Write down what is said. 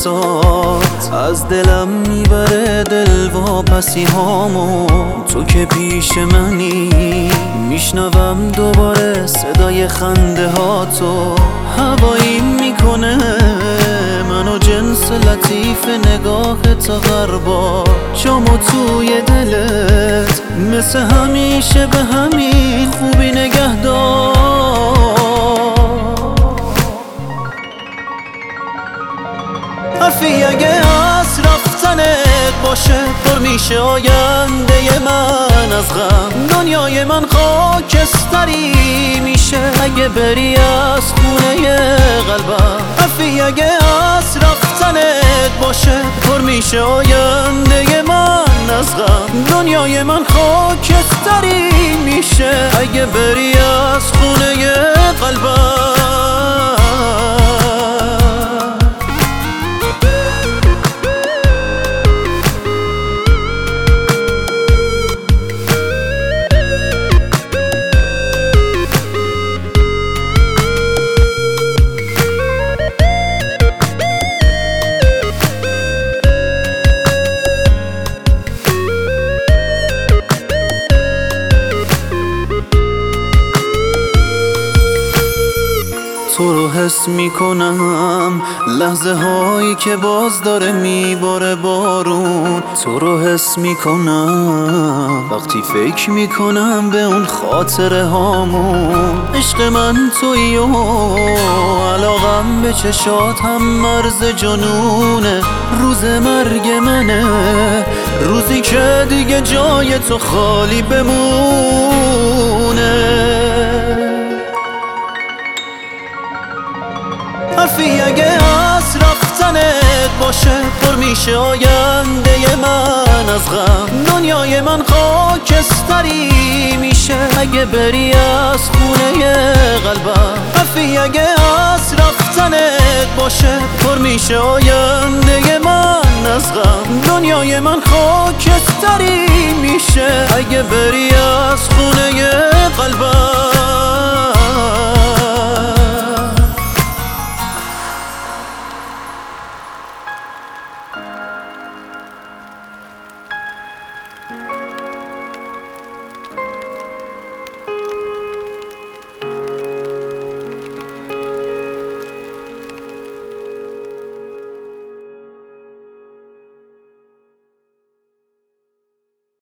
حسات از دلم میبره دل واپسی هامو. تو که پیش منی میشنوم دوباره صدای خنده ها تو. هواییم میکنه منو جنس لطیف نگاه تا غربا. جامو توی دلت مثل همیشه به همین خوبی نگه دار. حرفی اگه از رفتنت باشه پر میشه آینده من از غم. دنیای من خاکستری میشه اگه بری از خونه قلبم. حرفی اگه از رفتنت باشه پر میشه آینده من از غم. دنیای من خاکستری میشه اگه بری از خونه قلبم. تو رو حس میکنم لحظه هایی که باز داره میباره بارون. تو رو حس میکنم وقتی فکر میکنم به اون خاطره هامون. عشق من تویی و علاقم به چشات هم مرز جنونه. روز مرگ منه روزی که دیگه جای تو خالی بمونه. حرفی اگه از رفتنت باشه پر میشه آینده من از غم. دنیای من خاکستری میشه اگه بری از خونه قلبم. حرفی اگه از رفتنت باشه پر میشه آینده من از غم. دنیای من خاکستری میشه اگه بری از خونه قلبم.